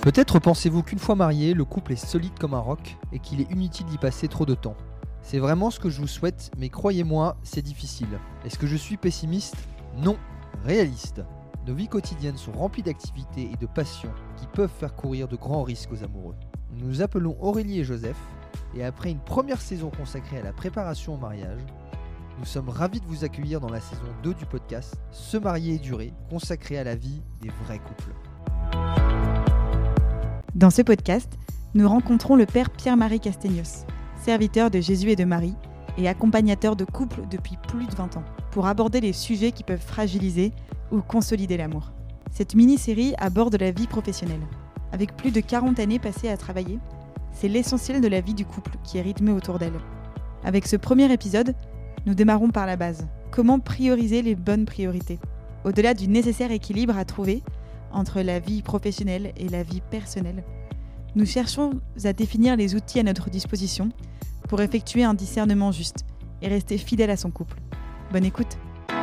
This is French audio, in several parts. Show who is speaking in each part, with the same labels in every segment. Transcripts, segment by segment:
Speaker 1: Peut-être pensez-vous qu'une fois marié, le couple est solide comme un roc et qu'il est inutile d'y passer trop de temps. C'est vraiment ce que je vous souhaite, mais croyez-moi, c'est difficile. Est-ce que je suis pessimiste ? Non, réaliste. Nos vies quotidiennes sont remplies d'activités et de passions qui peuvent faire courir de grands risques aux amoureux. Nous nous appelons Aurélie et Joseph, et après une première saison consacrée à la préparation au mariage, nous sommes ravis de vous accueillir dans la saison 2 du podcast Se marier et durer, consacré à la vie des vrais couples.
Speaker 2: Dans ce podcast, nous rencontrons le père Pierre-Marie Castegnos, serviteur de Jésus et de Marie et accompagnateur de couples depuis plus de 20 ans, pour aborder les sujets qui peuvent fragiliser ou consolider l'amour. Cette mini-série aborde la vie professionnelle. Avec plus de 40 années passées à travailler, c'est l'essentiel de la vie du couple qui est rythmé autour d'elle. Avec ce premier épisode, nous démarrons par la base. Comment prioriser les bonnes priorités ? Au-delà du nécessaire équilibre à trouver entre la vie professionnelle et la vie personnelle, nous cherchons à définir les outils à notre disposition pour effectuer un discernement juste et rester fidèle à son couple. Bonne écoute.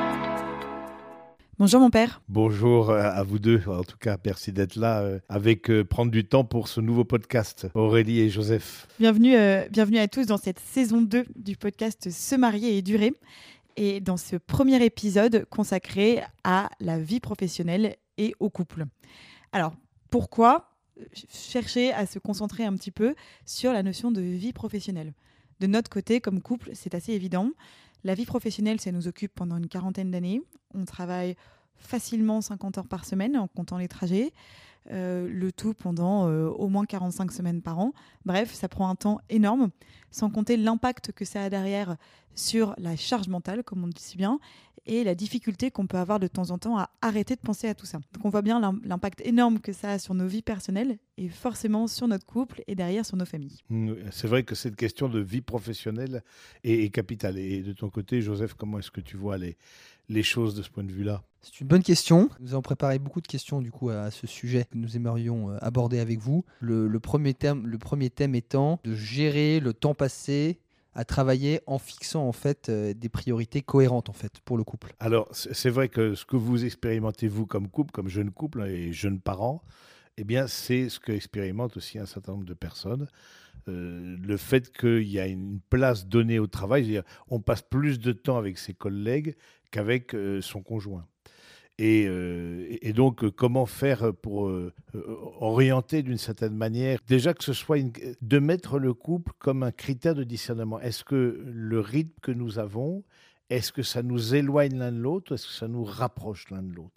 Speaker 2: Bonjour mon père.
Speaker 3: Bonjour à vous deux, en tout cas merci d'être là avec prendre du temps pour ce nouveau podcast, Aurélie et Joseph.
Speaker 2: Bienvenue à tous dans cette saison 2 du podcast Se marier et durer, et dans ce premier épisode consacré à la vie professionnelle et au couple. Alors, pourquoi chercher à se concentrer un petit peu sur la notion de vie professionnelle ? De notre côté, comme couple, c'est assez évident. La vie professionnelle, ça nous occupe pendant une quarantaine d'années. On travaille facilement 50 heures par semaine en comptant les trajets, le tout pendant au moins 45 semaines par an. Bref, ça prend un temps énorme, sans compter l'impact que ça a derrière sur la charge mentale, comme on dit si bien, et la difficulté qu'on peut avoir de temps en temps à arrêter de penser à tout ça. Donc on voit bien l'impact énorme que ça a sur nos vies personnelles et forcément sur notre couple et derrière sur nos familles.
Speaker 3: C'est vrai que cette question de vie professionnelle est capitale. Et de ton côté, Joseph, comment est-ce que tu vois les choses de ce point de vue-là ?
Speaker 1: C'est une bonne question. Nous avons préparé beaucoup de questions du coup à ce sujet que nous aimerions aborder avec vous. Le premier thème étant de gérer le temps passé à travailler en fixant en fait des priorités cohérentes en fait pour le couple.
Speaker 3: Alors c'est vrai que ce que vous expérimentez vous comme couple, comme jeune couple et jeunes parents, eh bien c'est ce que expérimentent aussi un certain nombre de personnes. Le fait qu'il y a une place donnée au travail, c'est-à-dire on passe plus de temps avec ses collègues qu'avec son conjoint. Et donc, comment faire pour orienter d'une certaine manière, déjà que ce soit de mettre le couple comme un critère de discernement. Est-ce que le rythme que nous avons, est-ce que ça nous éloigne l'un de l'autre, est-ce que ça nous rapproche l'un de l'autre ?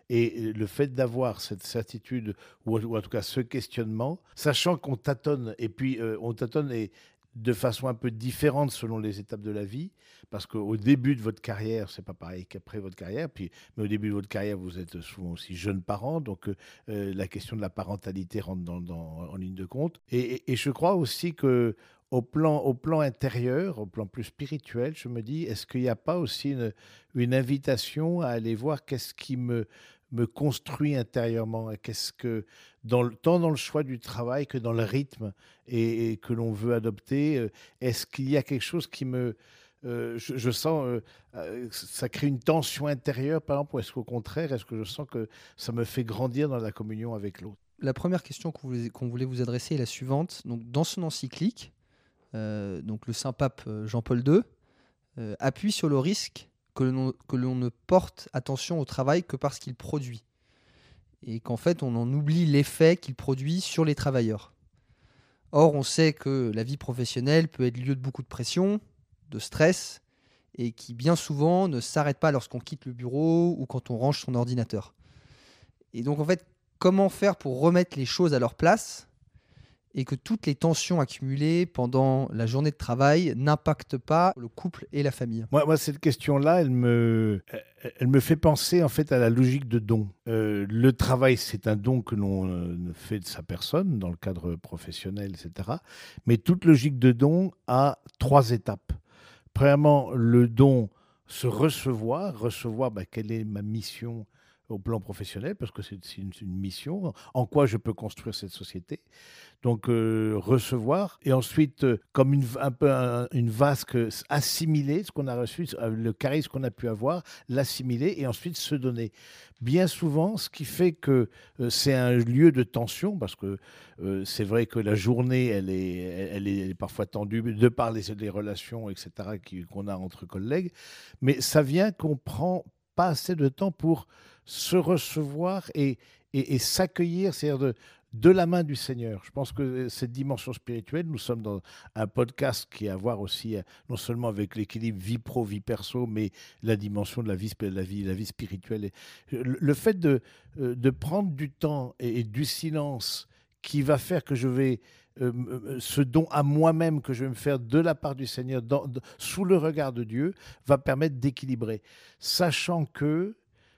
Speaker 3: Et le fait d'avoir cette certitude, ou en tout cas ce questionnement, sachant qu'on tâtonne, et puis on tâtonne de façon un peu différente selon les étapes de la vie, parce qu'au début de votre carrière, c'est pas pareil qu'après votre carrière, mais au début de votre carrière, vous êtes souvent aussi jeunes parents, donc la question de la parentalité rentre en ligne de compte. Et je crois aussi que au plan intérieur, au plan plus spirituel, je me dis, est-ce qu'il n'y a pas aussi une invitation à aller voir qu'est-ce qui me construit intérieurement, qu'est-ce que, tant dans le choix du travail que dans le rythme et que l'on veut adopter, est-ce qu'il y a quelque chose qui me... je sens ça crée une tension intérieure, par exemple, ou est-ce qu'au contraire, est-ce que je sens que ça me fait grandir dans la communion avec l'autre ?
Speaker 1: La première question qu'on voulait vous adresser est la suivante. Donc, dans son encyclique, donc le Saint-Pape Jean-Paul II appuie sur le risque que l'on ne porte attention au travail que parce qu'il produit. Et qu'en fait, on en oublie l'effet qu'il produit sur les travailleurs. Or, on sait que la vie professionnelle peut être lieu de beaucoup de pression, de stress, et qui bien souvent ne s'arrête pas lorsqu'on quitte le bureau ou quand on range son ordinateur. Et donc, en fait, comment faire pour remettre les choses à leur place et que toutes les tensions accumulées pendant la journée de travail n'impactent pas le couple et la famille.
Speaker 3: Moi, cette question-là, elle me fait penser en fait à la logique de don. Le travail, c'est un don que l'on fait de sa personne dans le cadre professionnel, etc. Mais toute logique de don a 3 étapes. Premièrement, le don, se recevoir quelle est ma mission au plan professionnel, parce que c'est une mission. En quoi je peux construire cette société? Donc, recevoir. Et ensuite, comme une vasque, assimiler ce qu'on a reçu, le charisme qu'on a pu avoir, l'assimiler et ensuite se donner. Bien souvent, ce qui fait que c'est un lieu de tension, parce que c'est vrai que la journée, elle est parfois tendue de par les relations, etc., qu'on a entre collègues. Mais ça vient qu'on prend pas assez de temps pour se recevoir et s'accueillir, c'est-à-dire de la main du Seigneur. Je pense que cette dimension spirituelle, nous sommes dans un podcast qui a à voir aussi non seulement avec l'équilibre vie pro, vie perso, mais la dimension de la vie spirituelle. Et le fait de prendre du temps et du silence qui va faire que je vais ce don à moi-même que je vais me faire de la part du Seigneur sous le regard de Dieu va permettre d'équilibrer, sachant que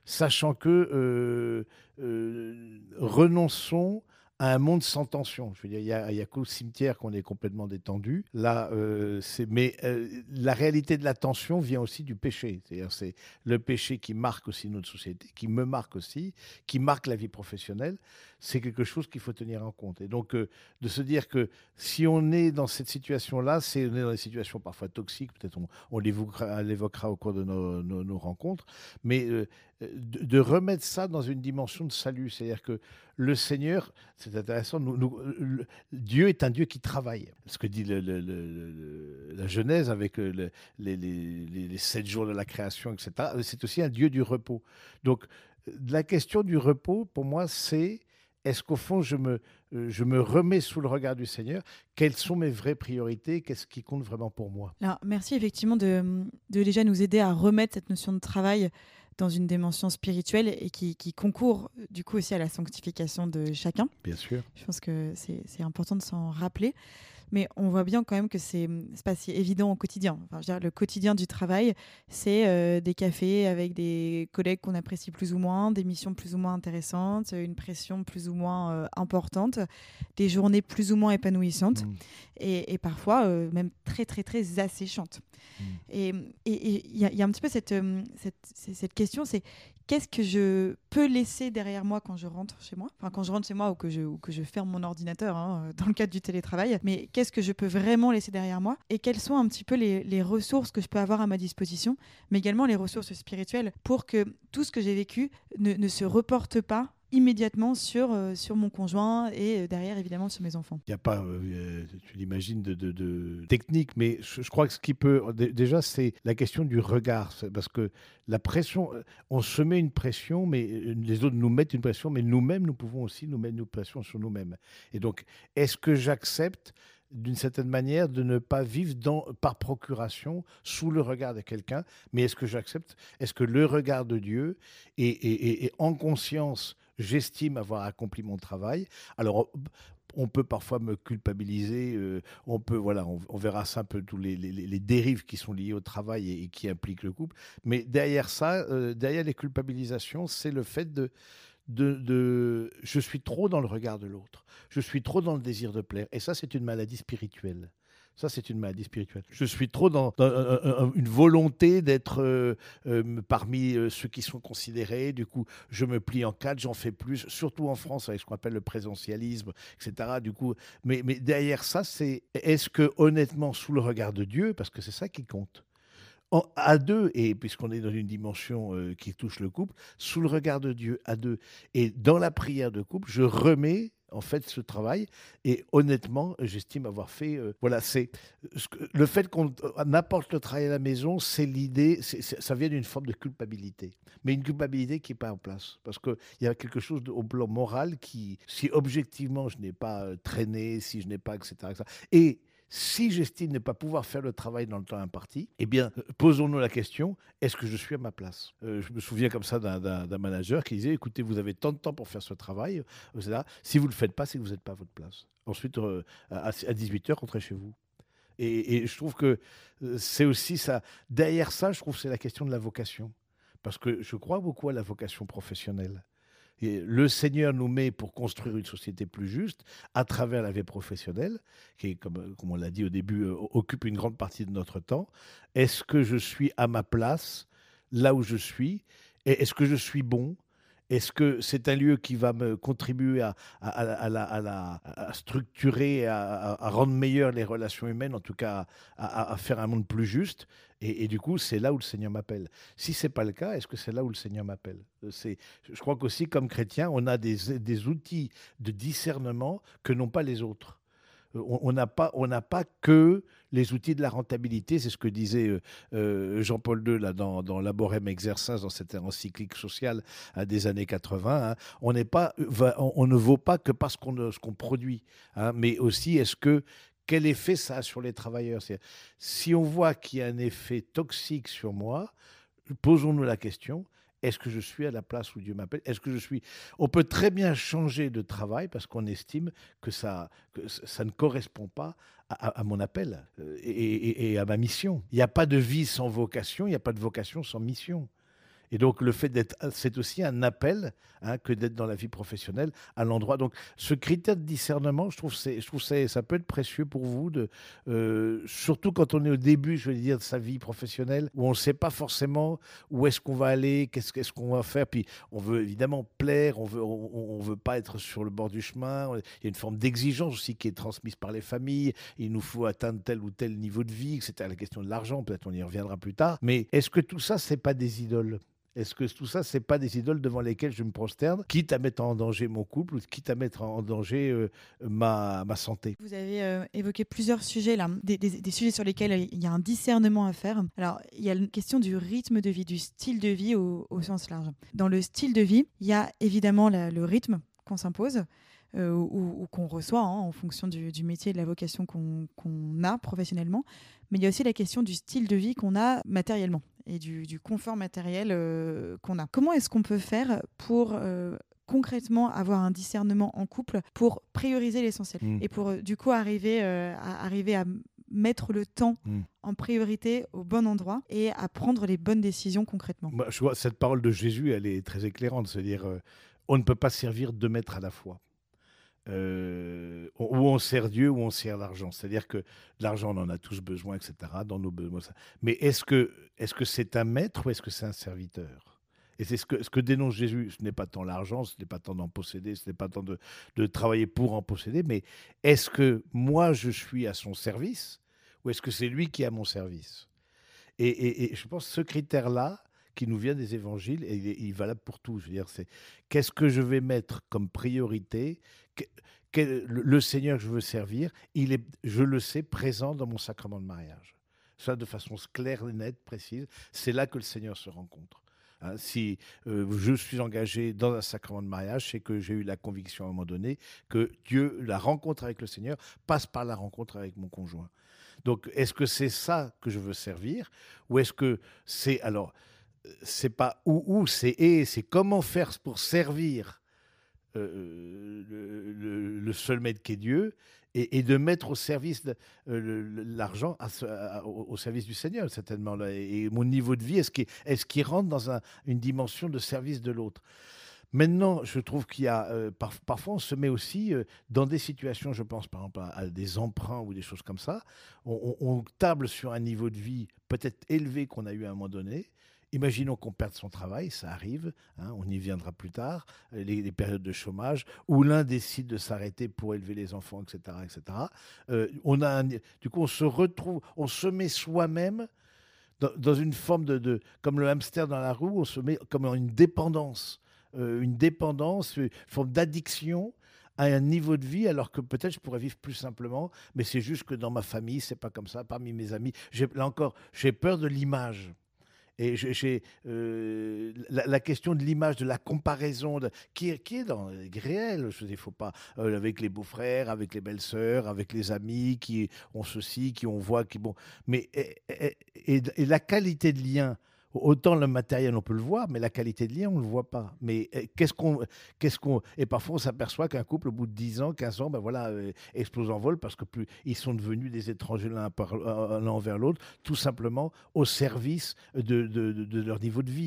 Speaker 3: renonçons à un monde sans tension. Je veux dire, il y a qu'au cimetière qu'on est complètement détendu. Là, mais la réalité de la tension vient aussi du péché. C'est-à-dire, c'est le péché qui marque aussi notre société, qui me marque aussi, qui marque la vie professionnelle. C'est quelque chose qu'il faut tenir en compte. Et donc, de se dire que si on est dans cette situation-là, on est dans des situations parfois toxiques, peut-être on l'évoquera au cours de nos rencontres, mais de remettre ça dans une dimension de salut. C'est-à-dire que le Seigneur, c'est intéressant, Dieu est un Dieu qui travaille. Ce que dit la Genèse avec les 7 jours de la création, etc., c'est aussi un Dieu du repos. Donc, la question du repos, pour moi, c'est est-ce qu'au fond, je me remets sous le regard du Seigneur? Quelles sont mes vraies priorités? Qu'est-ce qui compte vraiment pour moi?
Speaker 2: Alors, merci effectivement de déjà nous aider à remettre cette notion de travail dans une dimension spirituelle et qui concourt du coup aussi à la sanctification de chacun.
Speaker 3: Bien sûr.
Speaker 2: Je pense que c'est important de s'en rappeler. Mais on voit bien quand même que c'est pas si évident au quotidien. Enfin, je veux dire, le quotidien du travail, c'est des cafés avec des collègues qu'on apprécie plus ou moins, des missions plus ou moins intéressantes, une pression plus ou moins importante, des journées plus ou moins épanouissantes et parfois même très, très, très asséchantes. Et il y a un petit peu cette question, c'est qu'est-ce que je peux laisser derrière moi quand je rentre chez moi, enfin quand je rentre chez moi ou que je ferme mon ordinateur dans le cadre du télétravail, mais qu'est-ce que je peux vraiment laisser derrière moi et quelles sont un petit peu les ressources que je peux avoir à ma disposition, mais également les ressources spirituelles pour que tout ce que j'ai vécu ne se reporte pas immédiatement sur mon conjoint et derrière évidemment sur mes enfants.
Speaker 3: Il n'y a pas, tu l'imagines, de technique, mais je crois que ce qui peut, déjà, c'est la question du regard, parce que la pression, on se met une pression, mais les autres nous mettent une pression, mais nous-mêmes, nous pouvons aussi nous mettre une pression sur nous-mêmes. Et donc, est-ce que j'accepte d'une certaine manière de ne pas vivre par procuration sous le regard de quelqu'un, mais est-ce que j'accepte, est-ce que le regard de Dieu et en conscience, j'estime avoir accompli mon travail. Alors, on peut parfois me culpabiliser, on verra ça un peu, tous les dérives qui sont liées au travail et qui impliquent le couple. Mais derrière ça, derrière les culpabilisations, c'est le fait je suis trop dans le regard de l'autre, je suis trop dans le désir de plaire. Et ça, c'est une maladie spirituelle. Ça, c'est une maladie spirituelle. Je suis trop dans une volonté d'être parmi ceux qui sont considérés. Du coup, je me plie en quatre, j'en fais plus, surtout en France, avec ce qu'on appelle le présentialisme, etc. Du coup, mais derrière ça, c'est est-ce que, honnêtement, sous le regard de Dieu, parce que c'est ça qui compte, à deux, et puisqu'on est dans une dimension qui touche le couple, sous le regard de Dieu, à deux, et dans la prière de couple, je remets en fait ce travail, et honnêtement, j'estime avoir fait, c'est le fait qu'on apporte le travail à la maison, c'est l'idée, ça vient d'une forme de culpabilité, mais une culpabilité qui n'est pas en place, parce qu'il y a quelque chose au plan moral qui, si objectivement je n'ai pas traîné, si je n'ai pas, etc., et si j'estime ne pas pouvoir faire le travail dans le temps imparti, eh bien, posons-nous la question, est-ce que je suis à ma place? Je me souviens comme ça d'un manager qui disait, écoutez, vous avez tant de temps pour faire ce travail, etc. Si vous ne le faites pas, c'est que vous n'êtes pas à votre place. Ensuite, à 18h, rentrez chez vous. Et je trouve que c'est aussi ça. Derrière ça, je trouve que c'est la question de la vocation. Parce que je crois beaucoup à la vocation professionnelle. Et le Seigneur nous met pour construire une société plus juste à travers la vie professionnelle, qui, comme on l'a dit au début, occupe une grande partie de notre temps. Est-ce que je suis à ma place, là où je suis? Et est-ce que je suis bon? Est-ce que c'est un lieu qui va me contribuer à structurer, à rendre meilleures les relations humaines, en tout cas à faire un monde plus juste? Et du coup, c'est là où le Seigneur m'appelle. Si ce n'est pas le cas, est-ce que c'est là où le Seigneur m'appelle? Je crois qu'aussi, comme chrétien, on a des outils de discernement que n'ont pas les autres. On n'a pas que les outils de la rentabilité, c'est ce que disait Jean-Paul II là, dans Laborem Exercens, dans cette encyclique sociale des années 80. Hein. On ne vaut pas que parce ce qu'on produit, hein, mais aussi quel effet ça a sur les travailleurs. Si on voit qu'il y a un effet toxique sur moi, posons-nous la question. Est-ce que je suis à la place où Dieu m'appelle? Est-ce que je suis... On peut très bien changer de travail parce qu'on estime que ça ne correspond pas à mon appel et à ma mission. Il n'y a pas de vie sans vocation, il n'y a pas de vocation sans mission. Et donc, le fait c'est aussi un appel, hein, que d'être dans la vie professionnelle à l'endroit. Donc, ce critère de discernement, je trouve ça peut être précieux pour vous, surtout quand on est au début, je veux dire, de sa vie professionnelle, où on ne sait pas forcément où est-ce qu'on va aller, qu'est-ce qu'on va faire. Puis, on veut évidemment plaire, on veut pas être sur le bord du chemin. Il y a une forme d'exigence aussi qui est transmise par les familles. Il nous faut atteindre tel ou tel niveau de vie, c'était la question de l'argent. Peut-être on y reviendra plus tard. Mais est-ce que tout ça, c'est pas des idoles? Est-ce que tout ça, c'est pas des idoles devant lesquelles je me prosterne, quitte à mettre en danger mon couple, ou quitte à mettre en danger ma santé?
Speaker 2: Vous avez évoqué plusieurs sujets là, des sujets sur lesquels il y a un discernement à faire. Alors, il y a la question du rythme de vie, du style de vie au sens large. Dans le style de vie, il y a évidemment le rythme qu'on s'impose, ou qu'on reçoit, hein, en fonction du métier et de la vocation qu'on a professionnellement. Mais il y a aussi la question du style de vie qu'on a matériellement et du confort matériel qu'on a. Comment est-ce qu'on peut faire pour concrètement avoir un discernement en couple pour prioriser l'essentiel et pour du coup arriver à mettre le temps en priorité au bon endroit et à prendre les bonnes décisions concrètement?
Speaker 3: Moi, je vois cette parole de Jésus, elle est très éclairante. C'est-à-dire, on ne peut pas servir deux maîtres à la fois. Ou on sert Dieu ou on sert l'argent. C'est-à-dire que l'argent, on en a tous besoin, etc. Dans nos besoins. Mais est-ce que c'est un maître ou est-ce que c'est un serviteur? Et c'est ce que dénonce Jésus. Ce n'est pas tant l'argent, ce n'est pas tant d'en posséder, ce n'est pas tant de travailler pour en posséder, mais est-ce que moi, je suis à son service ou est-ce que c'est lui qui est à mon service? Et je pense que ce critère-là, qui nous vient des évangiles, et il est valable pour tout. Je veux dire, c'est qu'est-ce que je vais mettre comme priorité? Le Seigneur que je veux servir, il est, je le sais, présent dans mon sacrement de mariage. Ça, de façon claire, nette, précise, c'est là que le Seigneur se rencontre. Hein, si je suis engagé dans un sacrement de mariage, c'est que j'ai eu la conviction à un moment donné que Dieu, la rencontre avec le Seigneur, passe par la rencontre avec mon conjoint. Donc, est-ce que c'est ça que je veux servir? Ou est-ce que c'est... Alors, c'est pas où, c'est et, c'est comment faire pour servir le seul maître qui est Dieu, et de mettre au service l'argent au service du Seigneur, certainement. Et mon niveau de vie, est-ce qu'il rentre dans une dimension de service de l'autre? Maintenant, je trouve qu'il y a... parfois, on se met aussi dans des situations, je pense par exemple à des emprunts ou des choses comme ça, on table sur un niveau de vie peut-être élevé qu'on a eu à un moment donné. Imaginons qu'on perde son travail, ça arrive, hein, on y viendra plus tard, les périodes de chômage, où l'un décide de s'arrêter pour élever les enfants, etc. etc. Du coup, on se retrouve, on se met soi-même dans une forme comme le hamster dans la roue, on se met comme une dépendance, une forme d'addiction à un niveau de vie, alors que peut-être je pourrais vivre plus simplement, mais c'est juste que dans ma famille, c'est pas comme ça, parmi mes amis. Là encore, j'ai peur de l'image. Et la question de l'image, de la comparaison, qui est réelle. Il ne faut pas, avec les beaux-frères, avec les belles-sœurs, avec les amis qui ont ceci, qui ont voit, qui bon. Mais et la qualité de lien. Autant le matériel, on peut le voir, mais la qualité de lien, on ne le voit pas. Mais et parfois, on s'aperçoit qu'un couple, au bout de 10 ans, 15 ans, ben voilà, explose en vol parce que ils sont devenus des étrangers l'un envers l'autre, tout simplement au service de leur niveau de vie.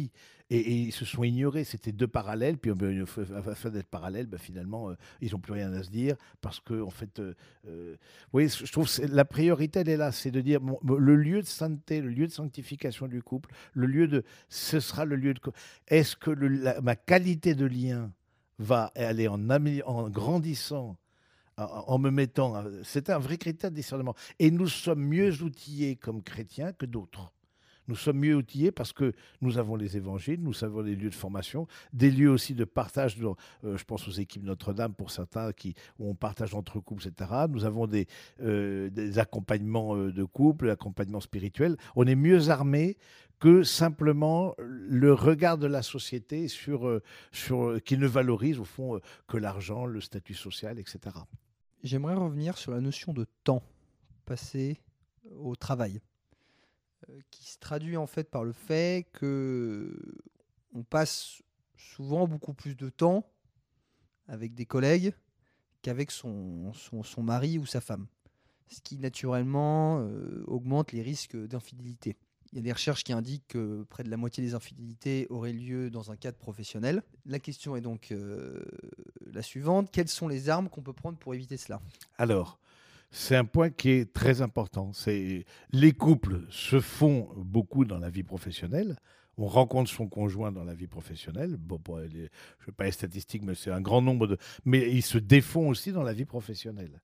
Speaker 3: et ils se sont ignorés. C'était deux parallèles, puis afin d'être parallèles, finalement, ils n'ont plus rien à se dire, parce que, en fait, vous voyez, je trouve que la priorité, elle est là, c'est de dire, le lieu de sainteté, le lieu de sanctification du couple, ce sera le lieu de... Est-ce que ma qualité de lien va aller en grandissant, en me mettant... C'est un vrai critère de discernement. Et nous sommes mieux outillés comme chrétiens que d'autres. Nous sommes mieux outillés parce que nous avons les évangiles, nous avons les lieux de formation, des lieux aussi de partage. Je pense aux équipes Notre-Dame pour certains où on partage entre couples, etc. Nous avons des accompagnements de couples, accompagnements spirituels. On est mieux armés que simplement le regard de la société qui ne valorise au fond que l'argent, le statut social, etc.
Speaker 1: J'aimerais revenir sur la notion de temps passé au travail, qui se traduit en fait par le fait que on passe souvent beaucoup plus de temps avec des collègues qu'avec son mari ou sa femme, ce qui naturellement augmente les risques d'infidélité. Il y a des recherches qui indiquent que près de la moitié des infidélités auraient lieu dans un cadre professionnel. La question est donc la suivante. Quelles sont les armes qu'on peut prendre pour éviter cela ?
Speaker 3: Alors, c'est un point qui est très important. Les couples se font beaucoup dans la vie professionnelle. On rencontre son conjoint dans la vie professionnelle. Je ne vais pas les statistiques, mais c'est un grand nombre mais ils se défont aussi dans la vie professionnelle.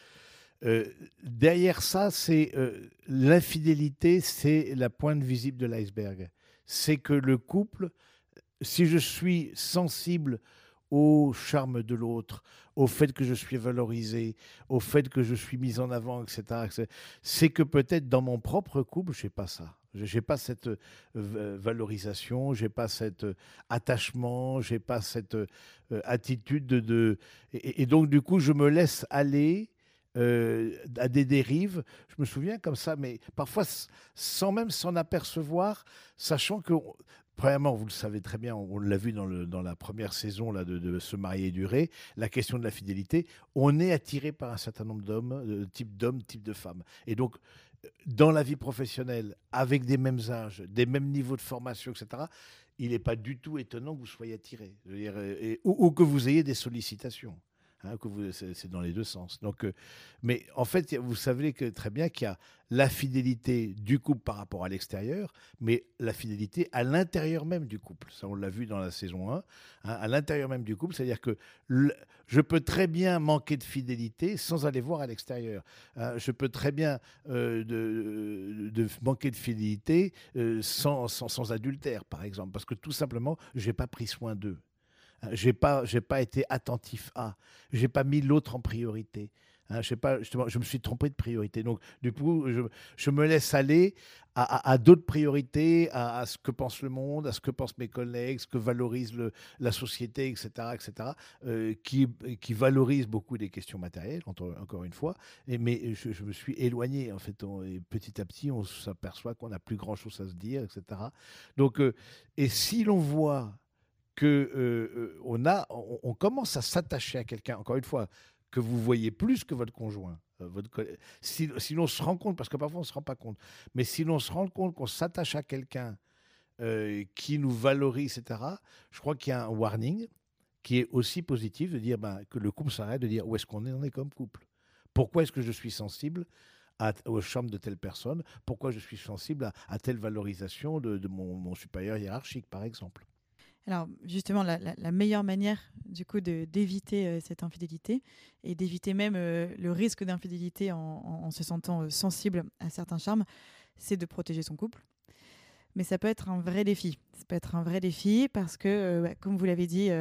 Speaker 3: Derrière ça, c'est l'infidélité, c'est la pointe visible de l'iceberg. C'est que le couple, si je suis sensible au charme de l'autre, au fait que je suis valorisé, au fait que je suis mis en avant, etc., c'est que peut-être dans mon propre couple, je n'ai pas ça. Je n'ai pas cette valorisation, je n'ai pas cet attachement, je n'ai pas cette attitude et donc, du coup, je me laisse aller à des dérives. Je me souviens comme ça, mais parfois sans même s'en apercevoir, sachant que, premièrement, vous le savez très bien, on l'a vu dans la première saison là, de Se marier et durer, la question de la fidélité, on est attiré par un certain nombre type de femmes. Et donc, dans la vie professionnelle, avec des mêmes âges, des mêmes niveaux de formation, etc., il n'est pas du tout étonnant que vous soyez attiré, ou que vous ayez des sollicitations. C'est dans les deux sens. Donc, mais en fait, vous savez très bien qu'il y a la fidélité du couple par rapport à l'extérieur, mais la fidélité à l'intérieur même du couple. Ça, on l'a vu dans la saison 1, à l'intérieur même du couple. C'est-à-dire que je peux très bien manquer de fidélité sans aller voir à l'extérieur. Je peux très bien de manquer de fidélité sans adultère, par exemple, parce que tout simplement, je n'ai pas pris soin d'eux. J'ai pas été attentif j'ai pas mis l'autre en priorité. Je me suis trompé de priorité. Donc, du coup, je me laisse aller à d'autres priorités, à ce que pense le monde, à ce que pensent mes collègues, ce que valorise la société, etc., qui valorise beaucoup des questions matérielles, encore une fois. Mais je me suis éloigné, en fait. Et petit à petit, on s'aperçoit qu'on n'a plus grand-chose à se dire, etc. Donc, et si l'on voit on commence à s'attacher à quelqu'un, encore une fois, que vous voyez plus que votre conjoint. Si l'on se rend compte, parce que parfois on ne se rend pas compte, mais si l'on se rend compte qu'on s'attache à quelqu'un qui nous valorise, etc., je crois qu'il y a un warning qui est aussi positif, de dire que le couple s'arrête, de dire où est-ce qu'on en est comme couple. Pourquoi est-ce que je suis sensible au charme de telle personne? Pourquoi je suis sensible à telle valorisation de mon supérieur hiérarchique, par exemple?
Speaker 2: Alors justement, la meilleure manière du coup d'éviter cette infidélité et d'éviter même le risque d'infidélité en se sentant sensible à certains charmes, c'est de protéger son couple. Mais ça peut être un vrai défi. Ça peut être un vrai défi parce que, comme vous l'avez dit,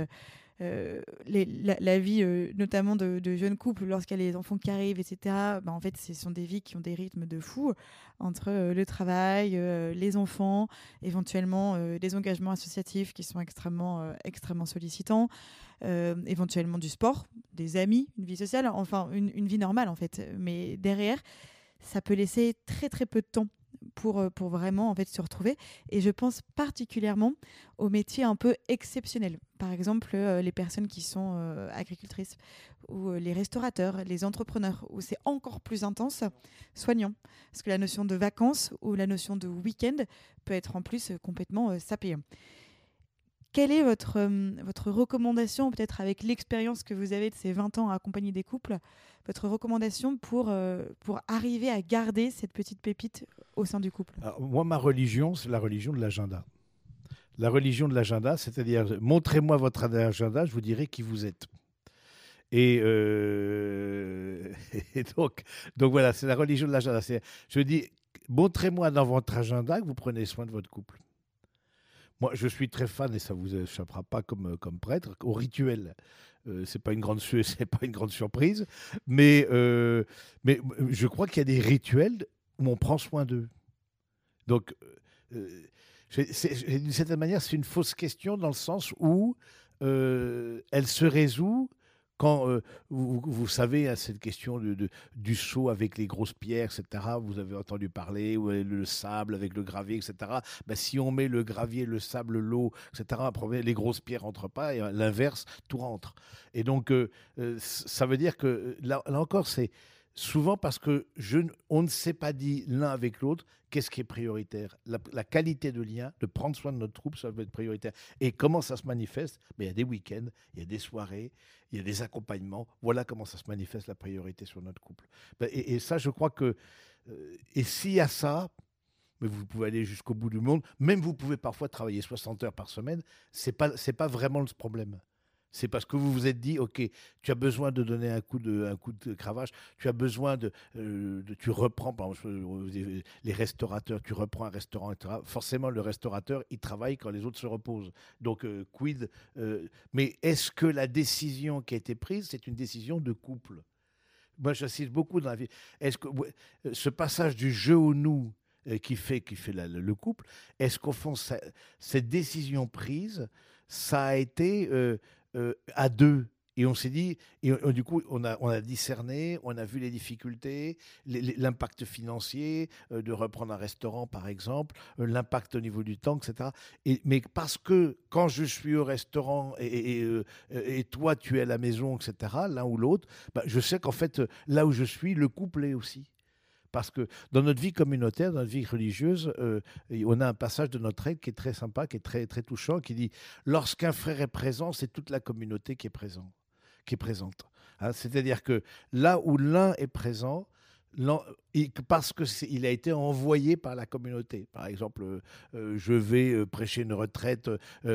Speaker 2: la vie, notamment de jeunes couples, lorsqu'il y a les enfants qui arrivent, etc., en fait, ce sont des vies qui ont des rythmes de fou entre le travail, les enfants, éventuellement des engagements associatifs qui sont extrêmement sollicitants, éventuellement du sport, des amis, une vie sociale, enfin une vie normale en fait. Mais derrière, ça peut laisser très très peu de temps pour vraiment en fait se retrouver. Et je pense particulièrement aux métiers un peu exceptionnels. Par exemple, les personnes qui sont agricultrices ou les restaurateurs, les entrepreneurs, où c'est encore plus intense, soignants. Parce que la notion de vacances ou la notion de week-end peut être en plus complètement sapée. quelle est votre recommandation, peut-être avec l'expérience que vous avez de ces 20 ans à accompagner des couples, votre recommandation pour arriver à garder cette petite pépite au sein du couple?
Speaker 3: Alors, moi, ma religion, c'est la religion de l'agenda. La religion de l'agenda, c'est-à-dire, montrez-moi votre agenda, je vous dirai qui vous êtes. Et donc voilà, c'est la religion de l'agenda. Je dis, montrez-moi dans votre agenda que vous prenez soin de votre couple. Moi, je suis très fan, et ça ne vous échappera pas comme prêtre, au rituel. C'est pas une grande surprise, mais je crois qu'il y a des rituels où on prend soin d'eux. Donc, d'une certaine manière, c'est une fausse question dans le sens où elle se résout quand, vous savez, hein, cette question du seau avec les grosses pierres, etc., vous avez entendu parler, ou le sable avec le gravier, etc. Ben, si on met le gravier, le sable, l'eau, etc., les grosses pierres ne rentrent pas, et à l'inverse, tout rentre. Et donc, ça veut dire que, là encore, c'est souvent parce que on ne s'est pas dit l'un avec l'autre qu'est-ce qui est prioritaire. La qualité de lien, de prendre soin de notre troupe, ça va être prioritaire. Et comment ça se manifeste? Il y a des week-ends, il y a des soirées, il y a des accompagnements. Voilà comment ça se manifeste, la priorité sur notre couple. Et ça, je crois que... et s'il y a ça, mais vous pouvez aller jusqu'au bout du monde, même vous pouvez parfois travailler 60 heures par semaine, c'est pas vraiment le problème. C'est parce que vous vous êtes dit, OK, tu as besoin de donner un coup de cravache, tu as besoin tu reprends, par exemple, les restaurateurs, tu reprends un restaurant, etc. Forcément, le restaurateur, il travaille quand les autres se reposent. Donc, quid mais est-ce que la décision qui a été prise, c'est une décision de couple? Moi, j'assiste beaucoup dans la vie. Est-ce que ce passage du jeu au nous qui fait le couple, est-ce qu'au fond, cette décision prise, ça a été... à deux, et on s'est dit, et du coup on a discerné, on a vu les difficultés, l'impact financier de reprendre un restaurant par exemple, l'impact au niveau du temps, etc. Mais parce que quand je suis au restaurant et toi tu es à la maison, etc., l'un ou l'autre, je sais qu'en fait là où je suis, le couple est aussi. Parce que dans notre vie communautaire, dans notre vie religieuse, on a un passage de notre règle qui est très sympa, qui est très, très touchant, qui dit « Lorsqu'un frère est présent, c'est toute la communauté qui est présente. Hein, c'est-à-dire que là où l'un est présent, parce qu'il a été envoyé par la communauté. Par exemple, je vais prêcher une retraite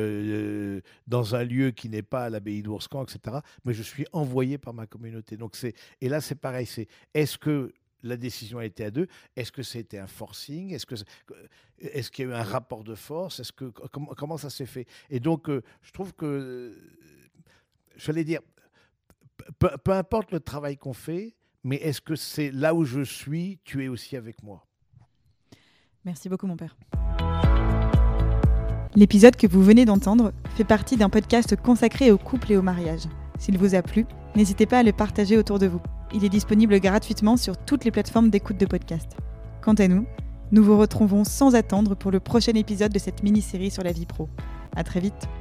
Speaker 3: dans un lieu qui n'est pas à l'abbaye d'Ourscan, etc., mais je suis envoyé par ma communauté. Et là, c'est pareil. Est-ce que la décision a été à deux? Est-ce que c'était un forcing? Est-ce qu'il y a eu un rapport de force? Comment ça s'est fait? Et donc, je trouve que, j'allais dire, peu importe le travail qu'on fait, mais est-ce que c'est là où je suis, tu es aussi avec moi?
Speaker 2: Merci beaucoup, mon père. L'épisode que vous venez d'entendre fait partie d'un podcast consacré au couple et au mariage. S'il vous a plu, n'hésitez pas à le partager autour de vous. Il est disponible gratuitement sur toutes les plateformes d'écoute de podcast. Quant à nous, nous vous retrouvons sans attendre pour le prochain épisode de cette mini-série sur la vie pro. À très vite.